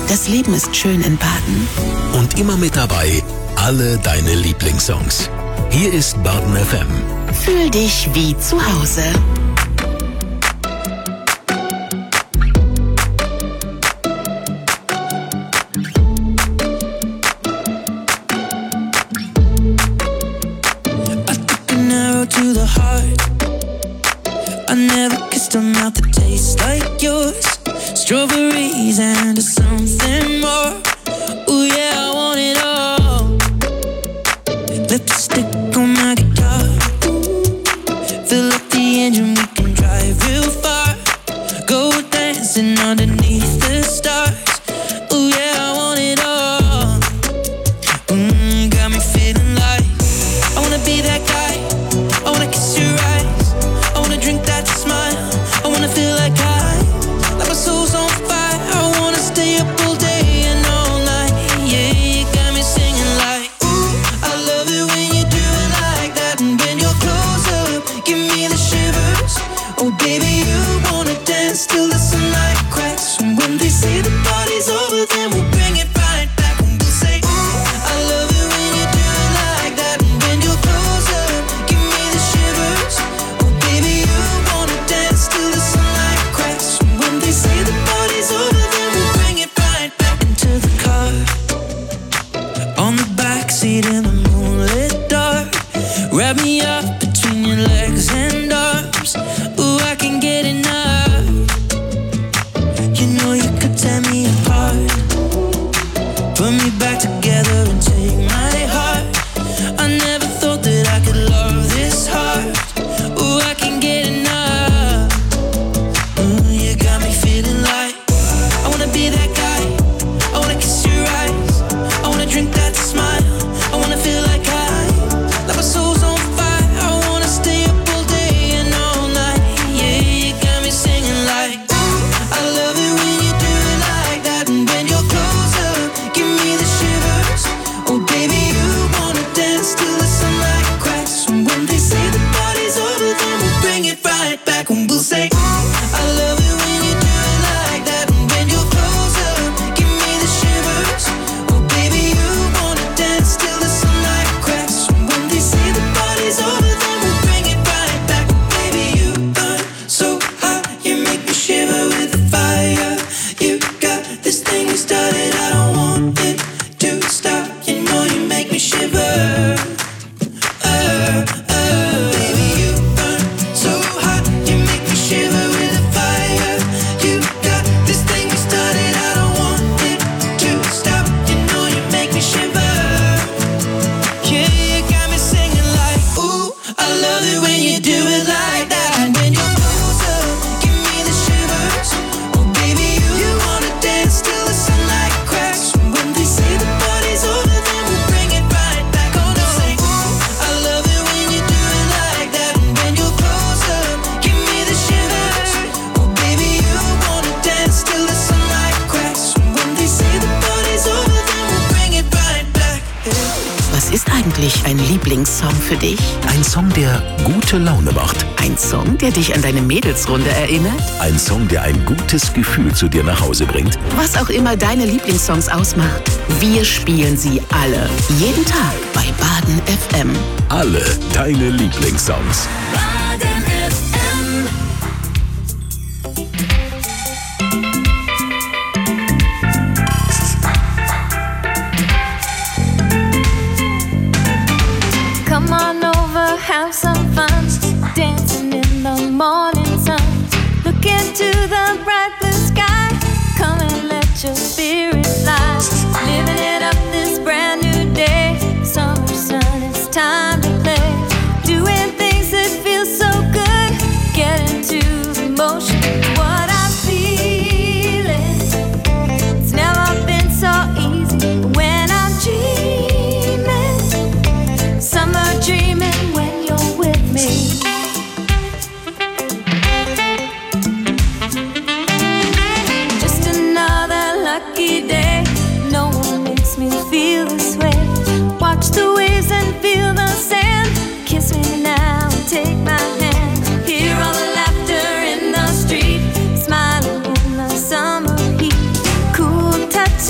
Das Leben ist schön in Baden. Und immer mit dabei alle deine Lieblingssongs. Hier ist Baden FM. Fühl dich wie zu Hause. To the heart, I never kissed a mouth that tastes like yours. Strawberries and something more. Ooh yeah, I want it all. Lipstick on my guitar. Fill up the engine, we can drive real far. Go dancing underneath the stars. Ooh yeah, I want it all. Got me feeling like I wanna be that guy. I wanna kiss your eyes. I wanna drink that smile. I wanna feel like like my soul's on fire. I wanna stay up all day and all night. Yeah, you got me singing like, ooh, I love it when you do it like that. And when you're close up, give me the shivers. Oh baby, you wanna dance till the sunlight cracks. And when they say the party's over, then we'll bring it right back. And we'll say, ooh, I love it when you do it like that. And when you're close up, give me the shivers. Oh baby, you wanna dance till the sunlight cracks. And when they say the party's over, then we'll bring it right back into the car. On the backseat in the moonlit dark. Wrap me up between your legs and arms. Ooh, I can get enough. You know you could tear me apart. Put me back together and take my heart. I never thought that I could love this hard. Ooh, I can get enough. Ooh, you got me feeling like I wanna be that guy. I wanna kiss your eyes. I wanna drink that smile. I wanna feel like my soul's on fire. I wanna stay up all day and all night. Yeah, you got me singing like, ooh, I love it when you do it like that. And when you're close up, give me the shivers. Oh baby, you wanna dance till the sunlight cracks. And when they say the party's over, then we'll bring it right back. And we'll say, ooh, I love it when you do it like that. And when you're close up, give me the shivers. Oh baby, you wanna dance till the sunlight cracks. And when they say the party's over, then we'll bring it right back. Baby, you burn so hot, you make me shiver with the fire. You got this thing you started, I don't want it to stop. You know you make me shiver. Baby, you burn so hot, you make me shiver with the fire. You got this thing you started, I don't want it to stop. You know you make me shiver. Yeah, you got me singing like, ooh, I love it when you do it like that. And when you're close up, give me the shivers. Oh baby, you wanna dance till the sunlight cracks. And when they say the party's over, then we'll bring it right back. Oh no, say, ooh, I love it when you do it like that. And when you're close up, give me the shivers. Oh baby, you wanna dance till the sunlight cracks. And when they say the party's over, then we'll bring it right back. Was ist eigentlich ein Lieblingssong für dich? Ein Song, der gute Laune macht. Ein Song, der dich an deine Mädelsrunde erinnert? Ein Song, der ein gutes Gefühl zu dir nach Hause bringt. Was auch immer deine Lieblingssongs ausmacht, wir spielen sie alle. Jeden Tag bei Baden FM. Alle deine Lieblingssongs. Baden FM. Come on over, have some fun, dancing in the morning sun. Look into the bright blue sky, come and let your spirit fly. Living it up this brand new day, summer sun, it's time to play. Doing things that feel so good, get into the motion. What I'm feeling, it's never been so easy. When I'm dreaming, summer dreaming when you're with me. Just another lucky day. No one makes me feel this way. Watch the waves and feel the sand. Kiss me now and take my hand. Hear all the laughter in the street, smiling in the summer heat. Cool touch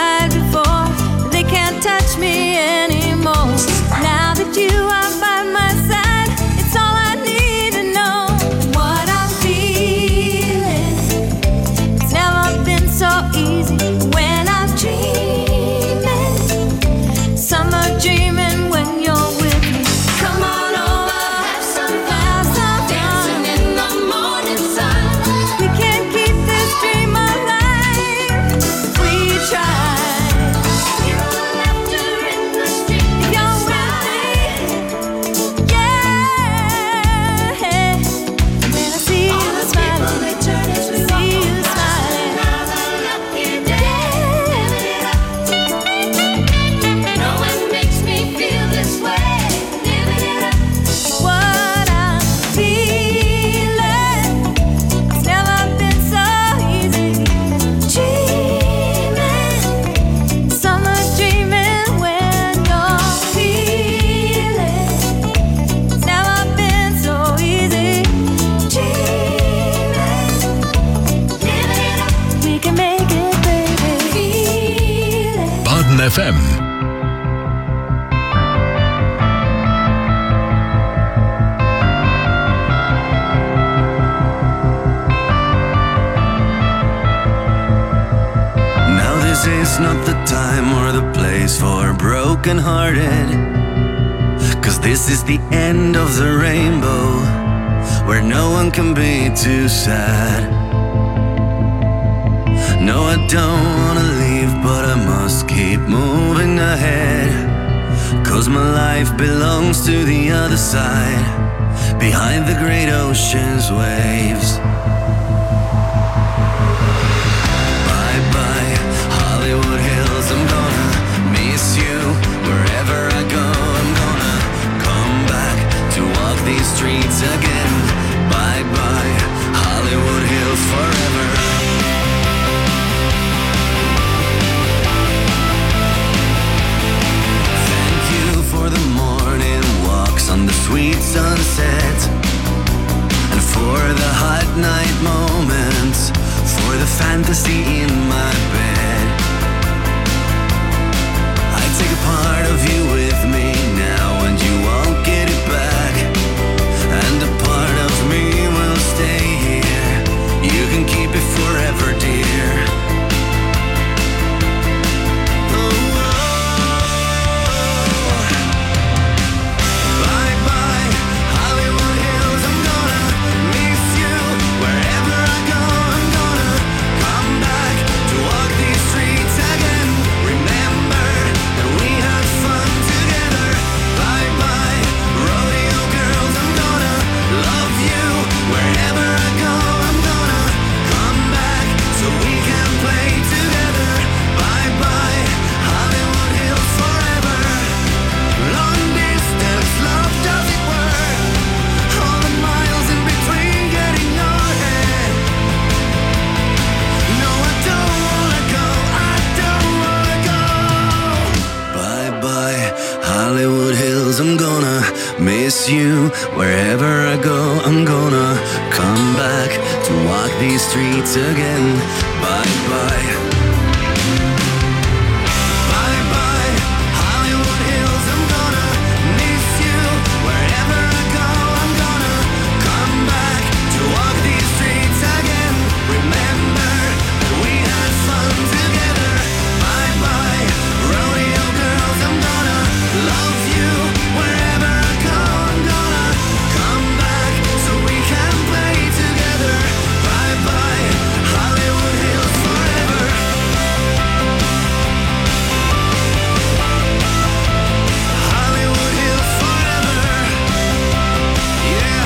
tried before, they can't touch me anymore. Now that you are by my side, it's all I need to know. What I'm feeling, it's never been so easy. When I'm dreaming, summer dreaming when you're with me. Come on over, have some fun, dancing in the morning sun. We can't keep this dream alive if we try. Feel the laughter in the street if you're with me. Yeah. When I see you smiling, see you smiling. Another lucky day. No one makes me feel this way. Living it up. What I'm feeling, it's never been so easy. Dreaming, summer dreaming when you're feeling. It's never been so easy. Dreaming, living it up. We can make it, baby. Feeling. Baden FM. Now this is not the time or the place for broken-hearted, 'cause this is the end of the rainbow, where no one can be too sad. No, I don't wanna leave, but I must keep moving ahead, 'cause my life belongs to the other side, behind the great ocean's waves. Bye-bye, Hollywood Hills, I'm gonna miss you. Wherever I go, I'm gonna come back to walk these streets again. Bye-bye, Hollywood Hills forever. Thank you for the morning walks on the sweet sunset, and for the hot night moments, for the fantasy in my bed. I take a part of you with me now, and you won't get it back. And a part of me will stay here. You can keep it forever, dear. Bye-bye, Hollywood Hills, I'm gonna miss you. Wherever I go, I'm gonna come back to walk these streets again. Remember that we had fun together. Bye-bye, rodeo girls, I'm gonna love you. Wherever I go, I'm gonna come back so we can play together. Bye-bye, Hollywood Hills forever. Long distance love, does it work? All the miles in between getting your head. No, I don't wanna go, I don't wanna go. Bye-bye, Hollywood Hills, I'm gonna miss you. Wherever I go, I'm gonna come back to walk these streets again. Bye-bye. Bye-bye, Hollywood Hills, I'm gonna miss you. Wherever I go, I'm gonna come back to walk these streets again. Remember that we had fun together. Bye-bye, rodeo girls, I'm gonna love you. Wherever I go, I'm gonna come back so we can play together. Bye-bye, Hollywood Hills forever. Hollywood Hills forever. Yeah.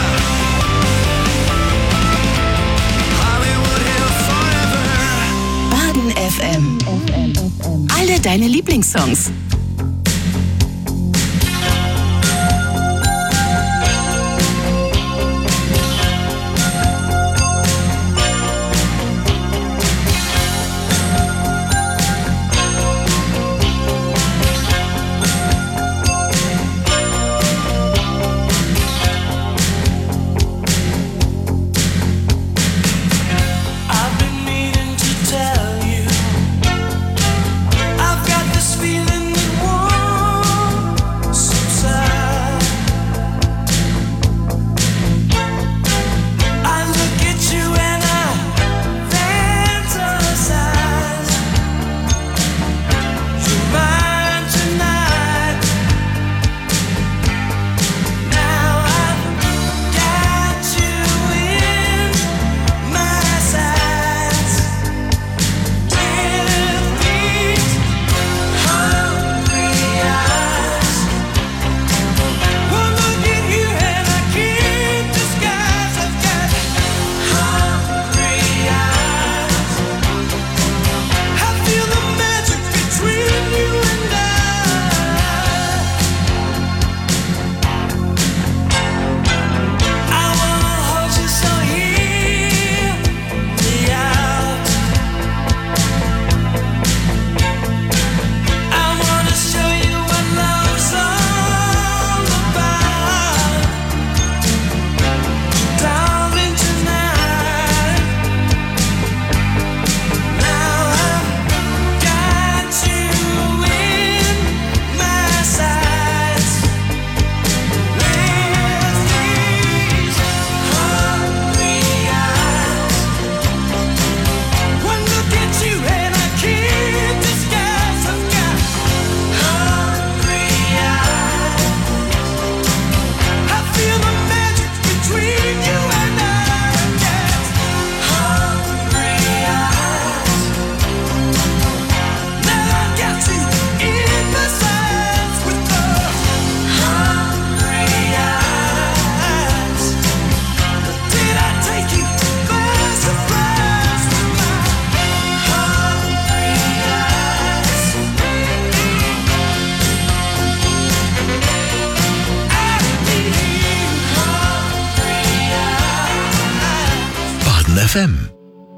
Hollywood Hills forever. Baden FM. Alle deine Lieblingssongs. I've been meaning to tell you FM.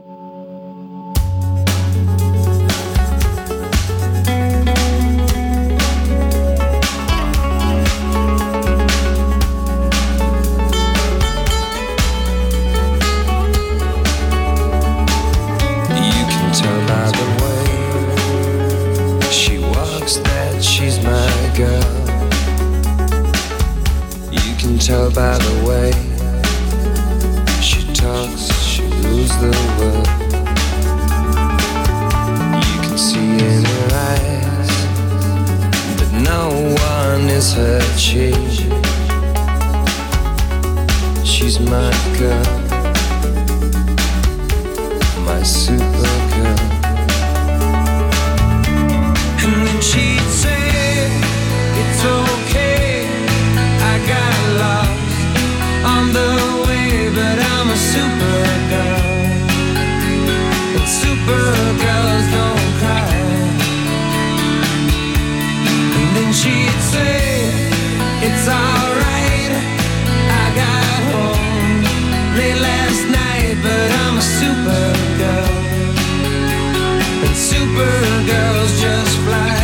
Tell by the way she talks, she rules the world. You can see in her eyes that no one is her chief. She's my girl, my super girl. And then she'd say, it's okay, I got lost on the way, but I'm a super girl, and super girls don't cry. And then she'd say, it's alright, I got home late last night, but I'm a super girl, and super girls just fly.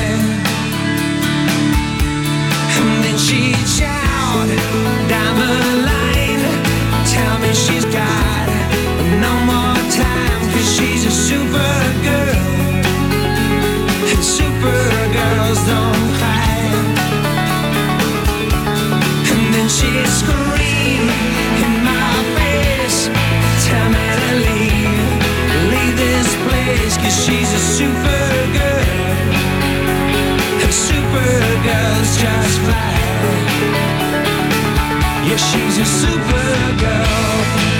And then she'd shout down the line, tell me she's got no more time, 'cause she's a super girl, and super girls don't cry. And then she'd scream in my face, tell me to leave this place, 'cause she's a super girl, and super girls just fly. Yeah, she's a super girl.